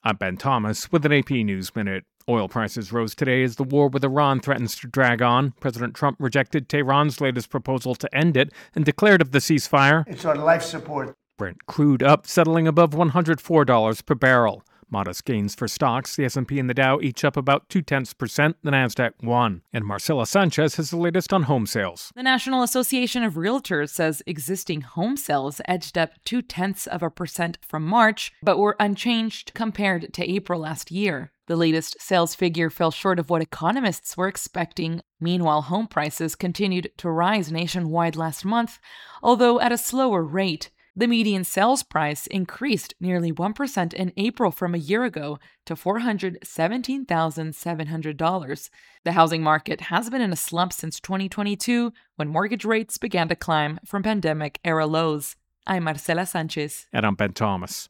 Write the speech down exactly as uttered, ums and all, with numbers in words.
I'm Ben Thomas with an A P News Minute. Oil prices rose today as the war with Iran threatens to drag on. President Trump rejected Tehran's latest proposal to end it and declared of the ceasefire, "It's on life support." Brent crude up, settling above one hundred four dollars per barrel. Modest gains for stocks. The S and P and the Dow each up about two-tenths percent. The Nasdaq won. And Marcela Sanchez has the latest on home sales. The National Association of Realtors says existing home sales edged up two-tenths of a percent from March, but were unchanged compared to April last year. The latest sales figure fell short of what economists were expecting. Meanwhile, home prices continued to rise nationwide last month, although at a slower rate. The median sales price increased nearly one percent in April from a year ago to four hundred seventeen thousand seven hundred dollars. The housing market has been in a slump since twenty twenty-two, when mortgage rates began to climb from pandemic-era lows. I'm Marcela Sanchez. And I'm Ben Thomas.